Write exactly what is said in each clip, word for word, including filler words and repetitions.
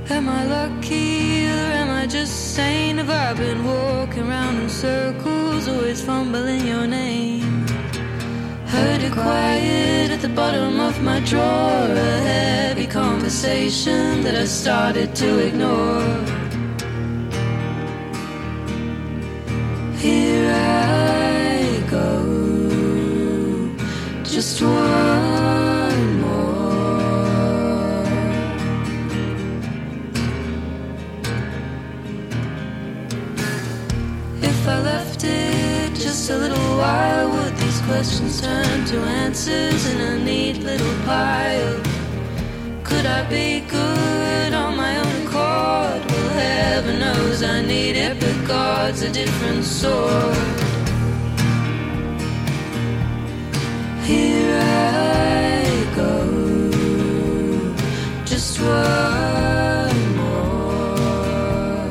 Am I lucky or am I just sane? Have I been walking around in circles, always fumbling your name? Heard it quiet at the bottom of my drawer, a heavy conversation that I started to ignore. Here I go, just one more. If I left it just a little while, would these questions turn to answers in a neat little pile? Could I be good on my own accord? Well, heaven knows I need it, but God's a different sort. Here I go, just one more.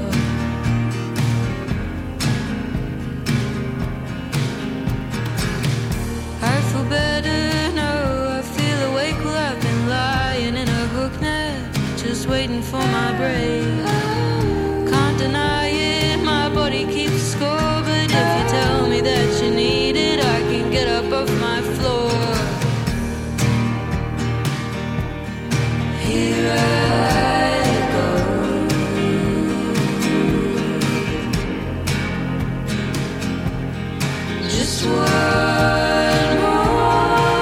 I feel better, no, I feel awake. Well, I've been lying in a hook net, just waiting for my break. Can't deny it, my body keeps score, but if you tell me that you need it, I can get up off my floor. Here I go, just one more.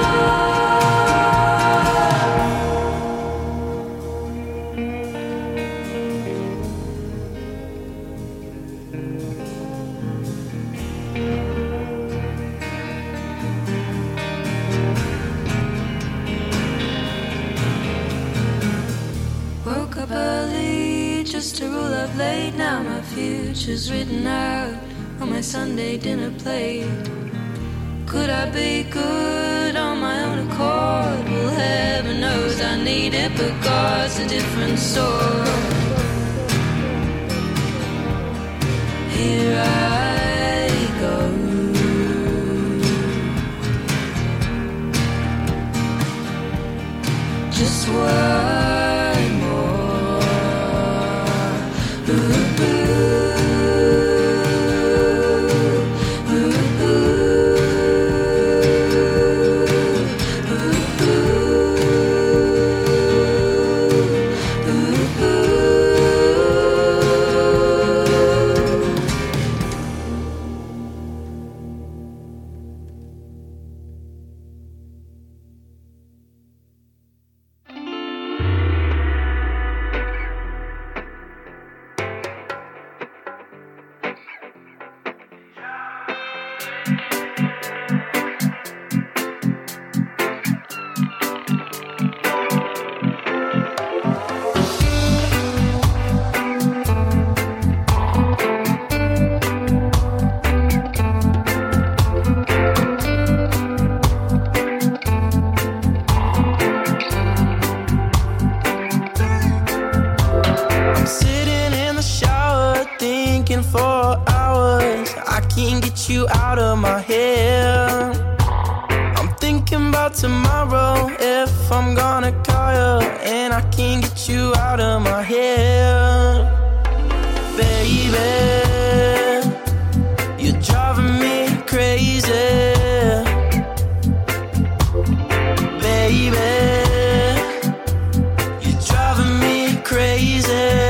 Woke up early just to rule up late. Now my future's written out on my Sunday dinner plate. Could I be good on my own accord? Well, heaven knows I need it, but God's a different sort. Here I go, just one more. Ooh, ooh. You out of my head. I'm thinking about tomorrow, if I'm gonna call you, and I can't get you out of my head. Baby, you're driving me crazy. Baby, you're driving me crazy.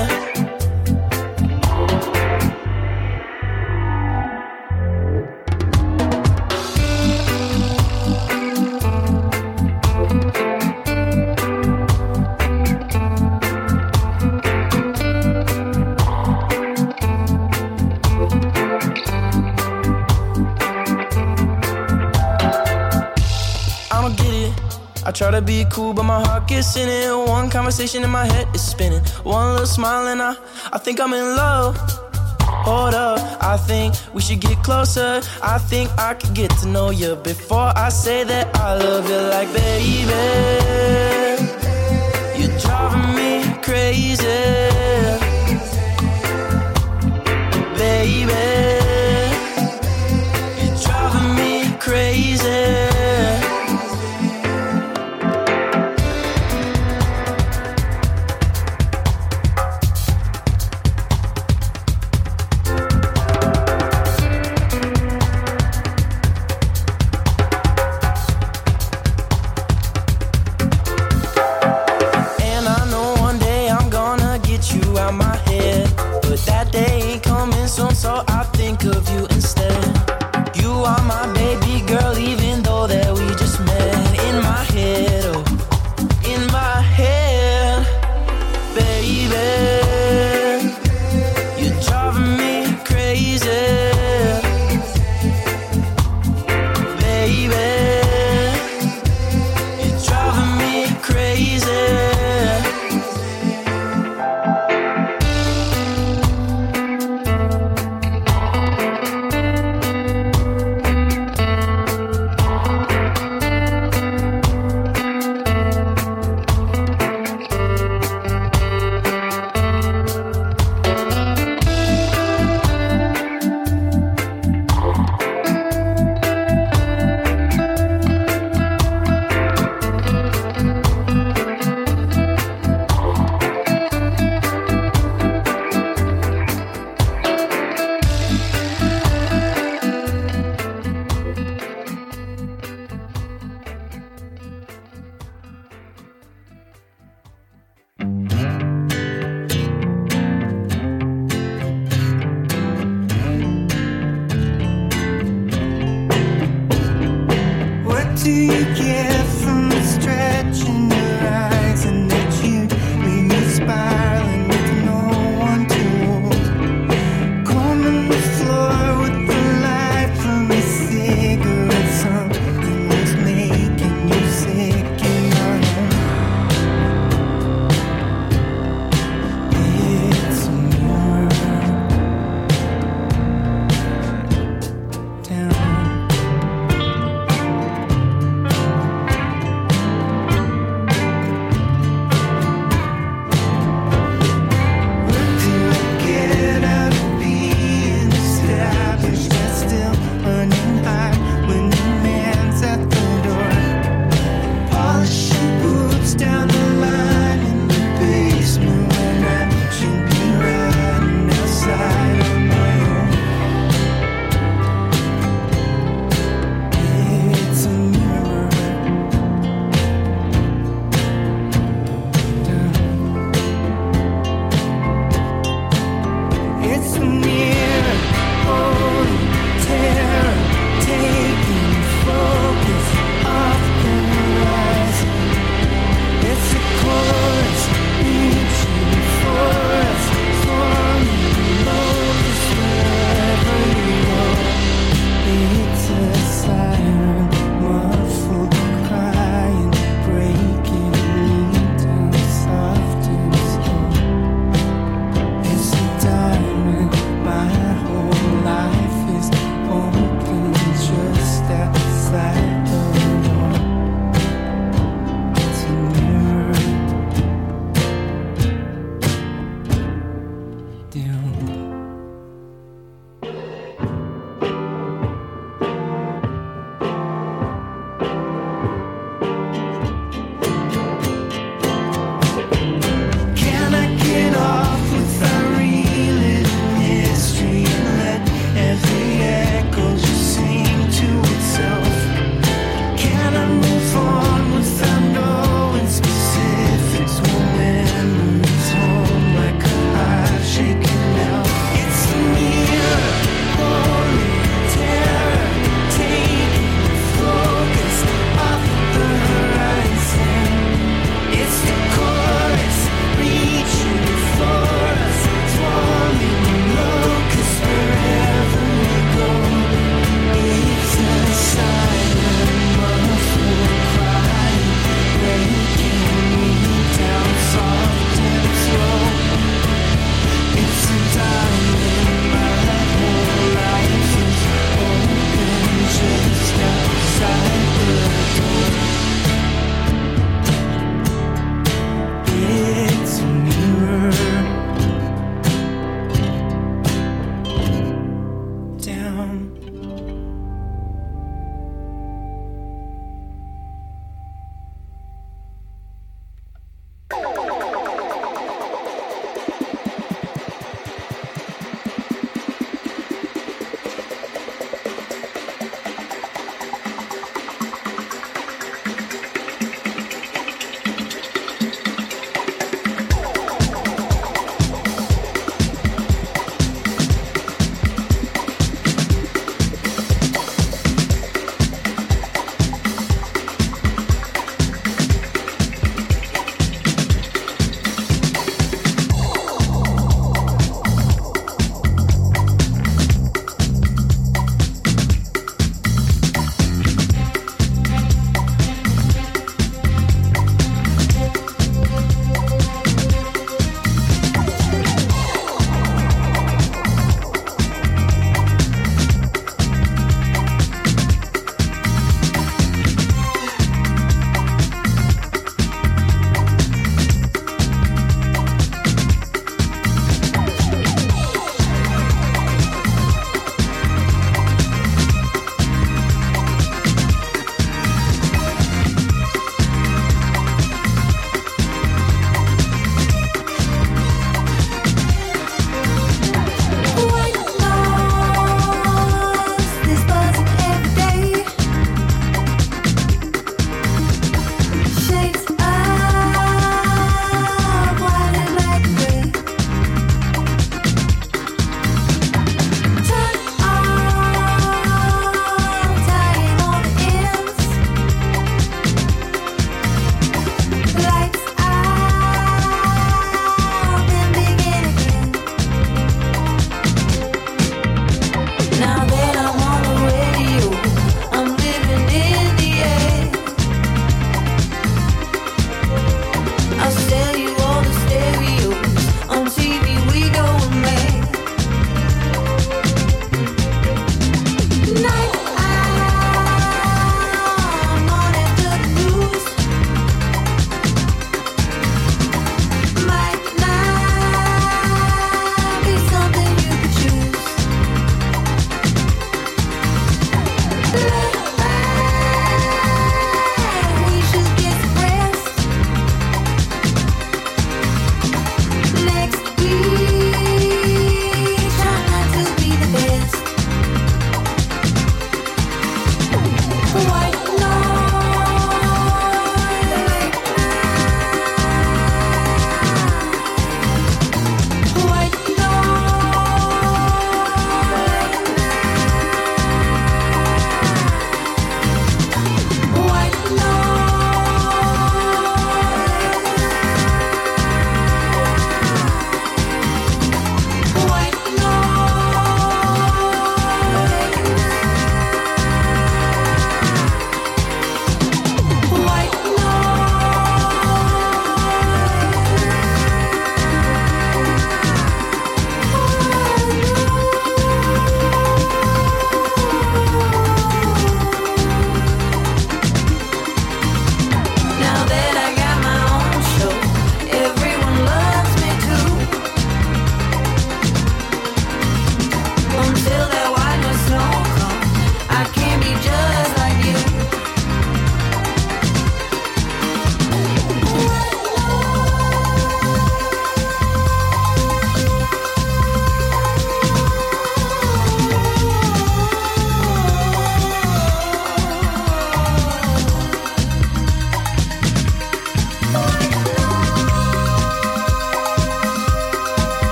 I try to be cool, but my heart gets in it. One conversation in my head is spinning. One little smile and I, I think I'm in love. Hold up, I think we should get closer. I think I could get to know you before I say that I love you. Like, baby, you're driving me crazy. Baby, you're driving me crazy.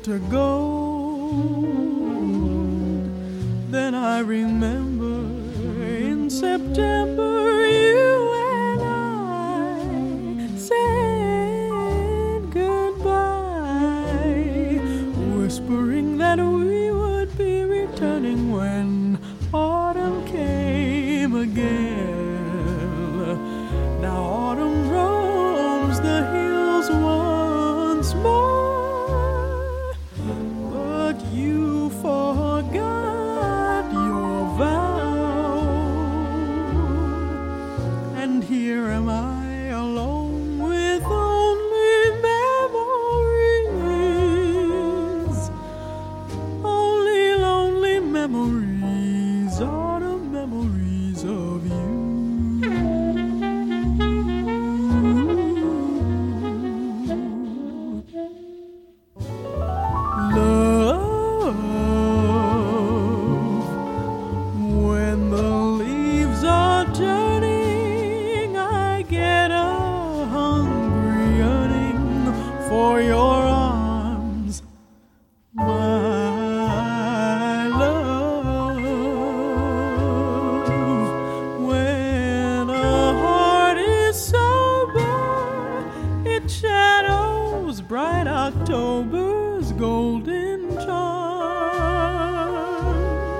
winter gold. Then I remember in September you and I said goodbye, whispering that we would be returning when autumn came again. Now autumn roams the hills once more, but you forgot your vow, and here am I alone with only memories, only lonely memories, autumn memories of you. Love, when the leaves are turning, I get a hungry yearning for your arms, my love. When a heart is sober, it shadows bright October's golden charms.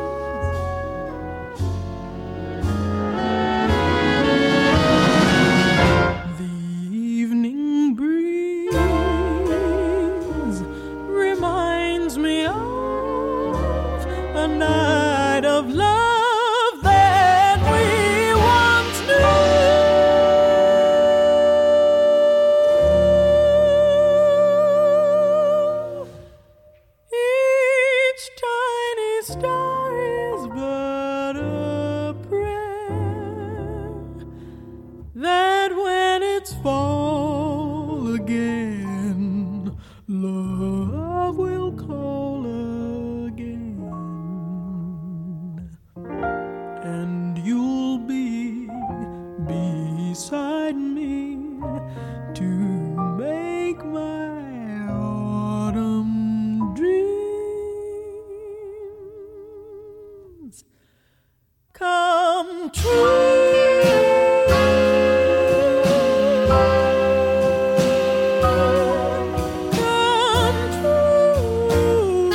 The evening breeze reminds me of a night of love that we once knew. Each tiny star is but a prayer that when it's fall again, love will call again, and you'll be beside me to make my autumn dreams come true. Come true.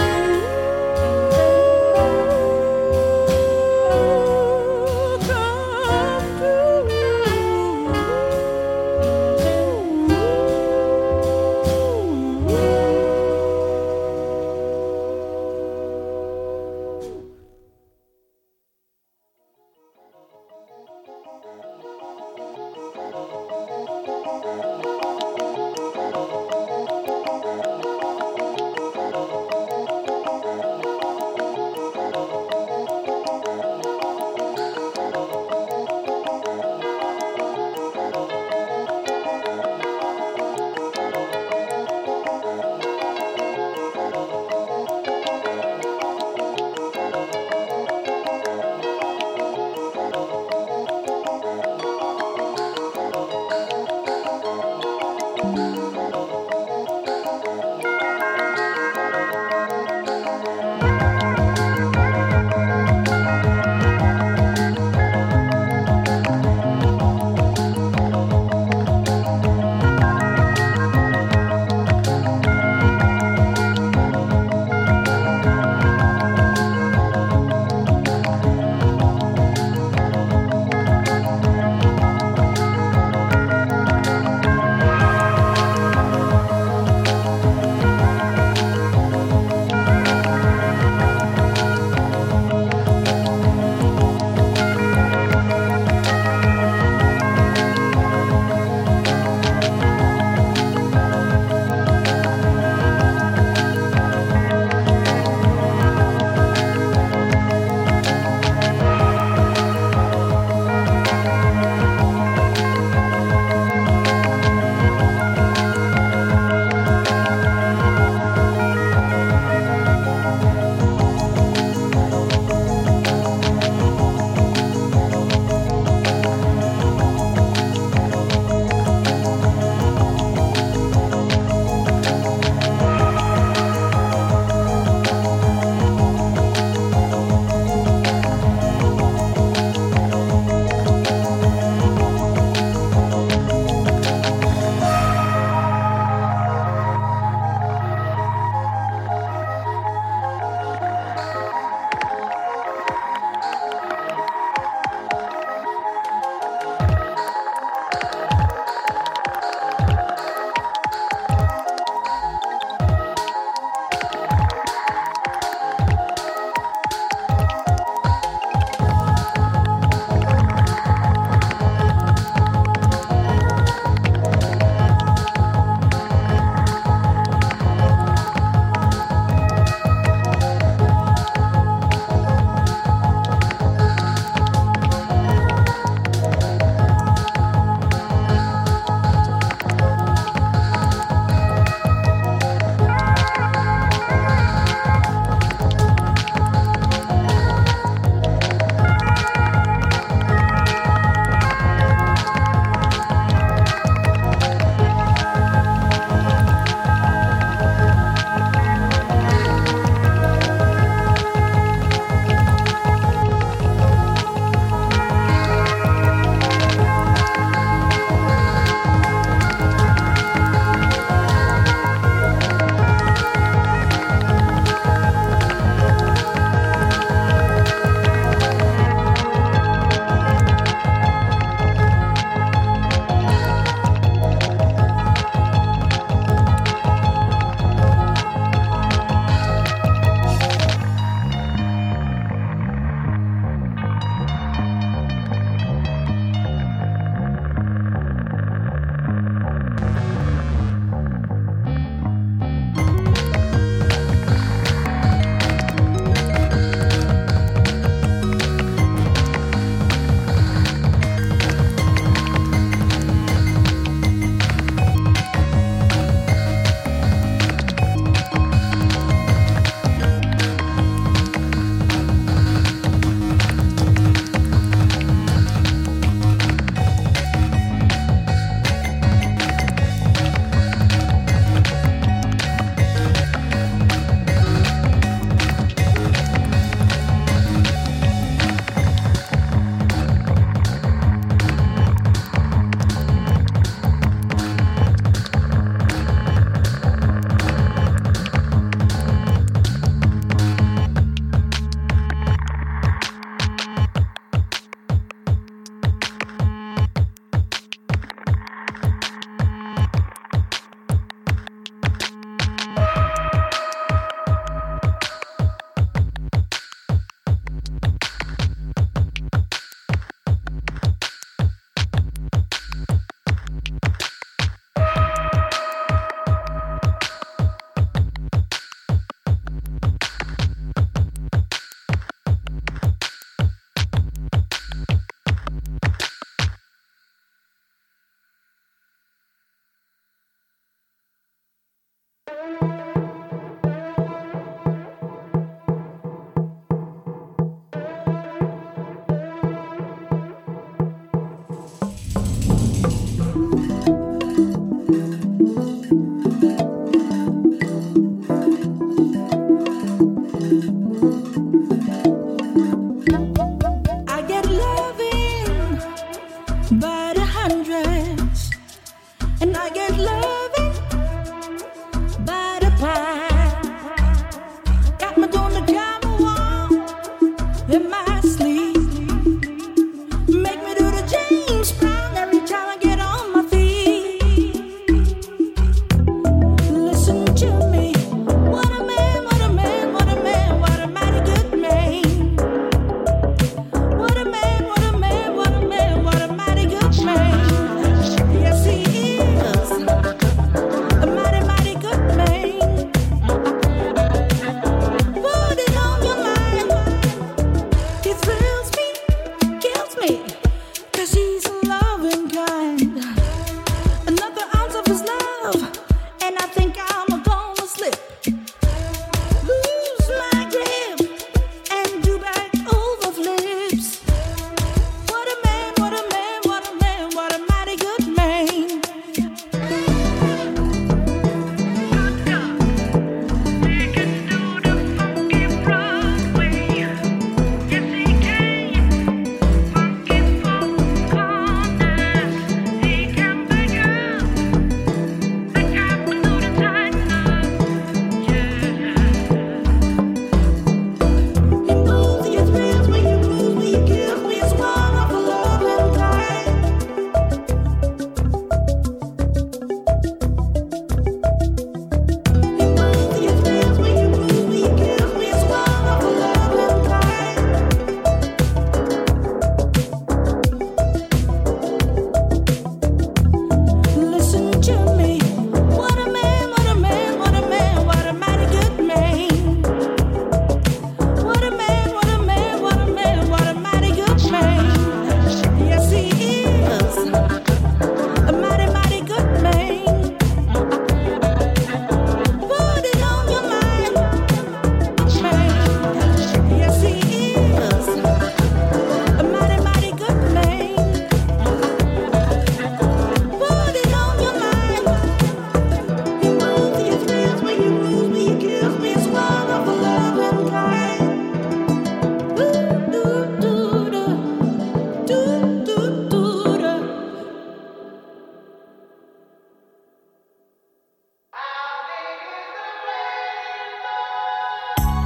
Come true.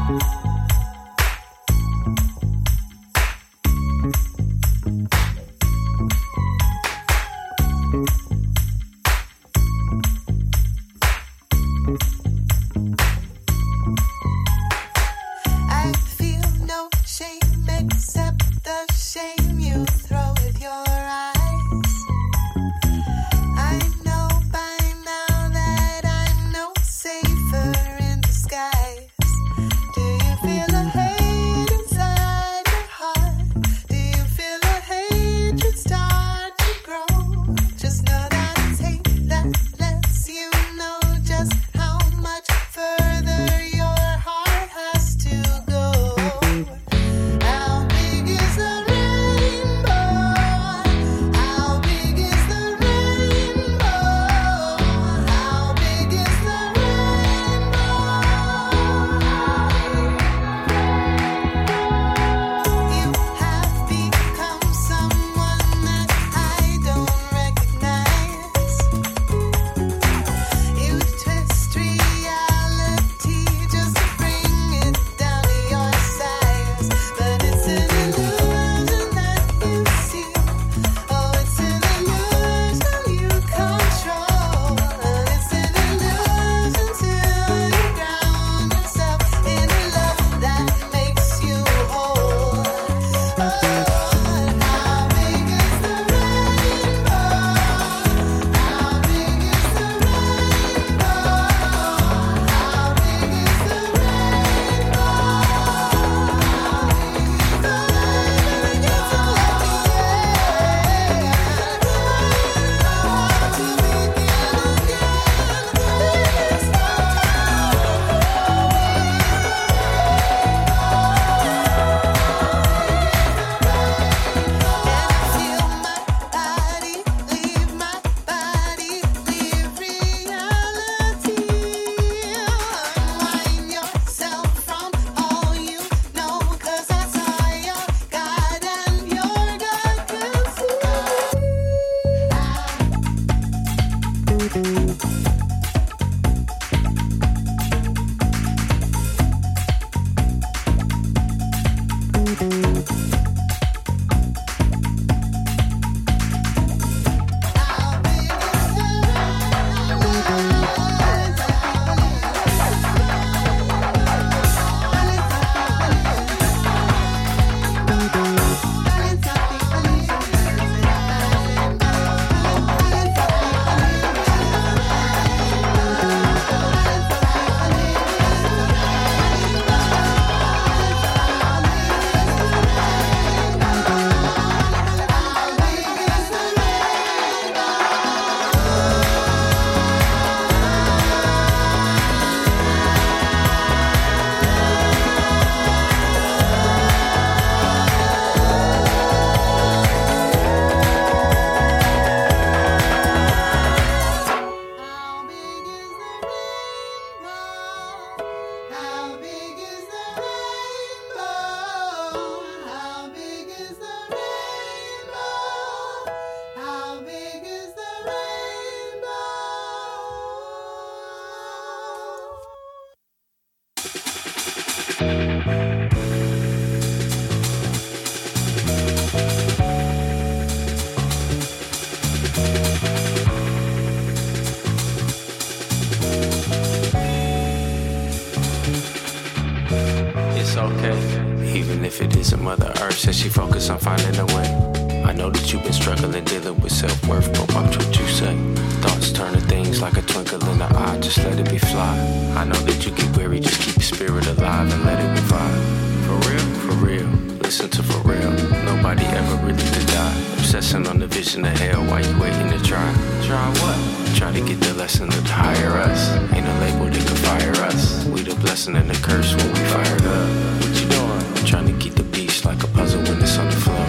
Says she focus on finding a way. I know that you've been struggling, dealing with self-worth, but watch what you say. Thoughts turn to things like a twinkle in the eye, just let it be fly. I know that you get weary, just keep your spirit alive and let it revive. For real, for real, listen to for real. Nobody ever really to die. Obsessing on the vision of hell while you waiting to try. Try what? Try to get the lesson to hire us. Ain't a label that can fire us. We the blessing and the curse when we fired up. What you doing? Trying to keep the peace like a puzzle when it's on the floor.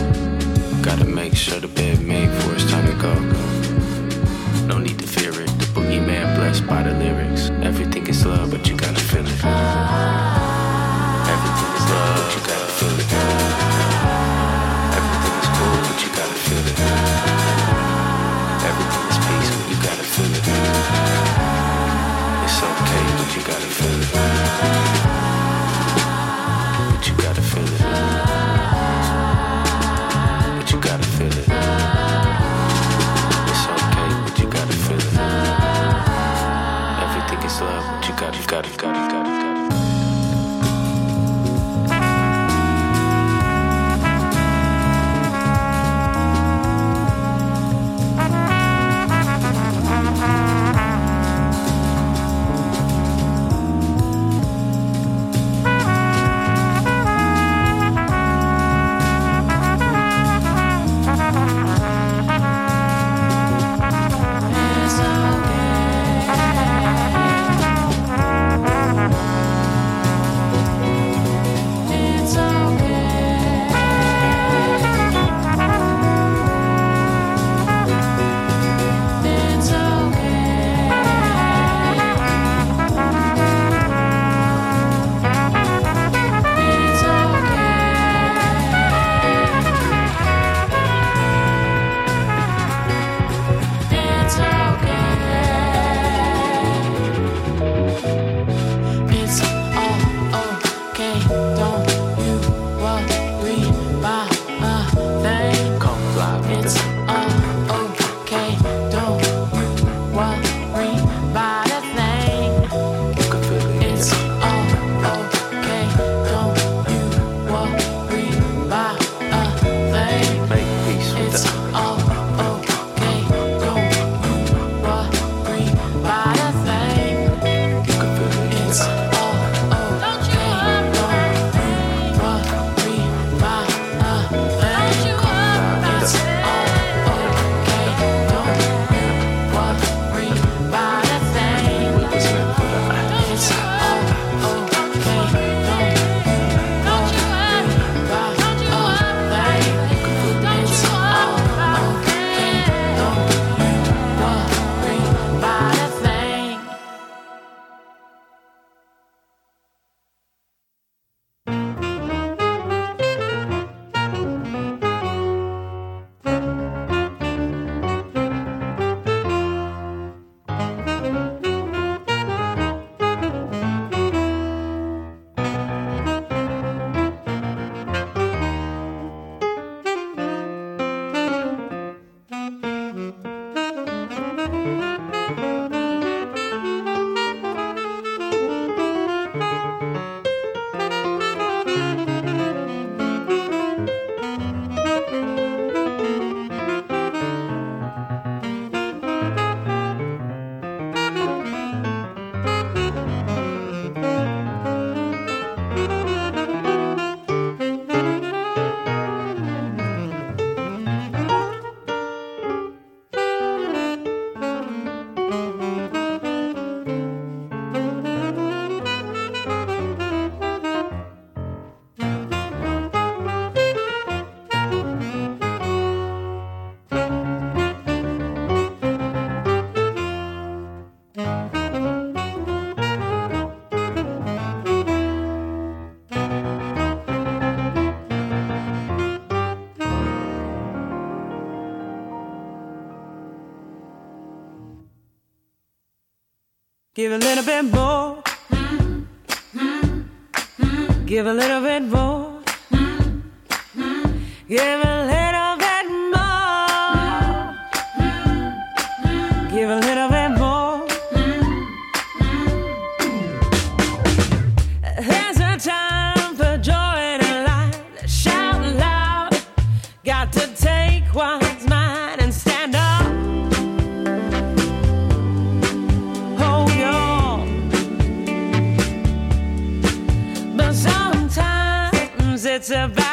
Gotta make sure the bed made for it's time to go. No need to fear it. The boogeyman blessed by the lyrics. Everything is love, but you gotta feel it. Everything is love, but you gotta feel it. Everything is cool, but you gotta feel it. Everything is peace, but you gotta feel it. It's okay, but you gotta feel it. got it, got it, got it, got it, got it. Give a little bit more. Give a little bit more. Give a little bit more. Give a little bit more. There's a time for joy in life. Shout loud. Got to take one's mind and stand up. It's about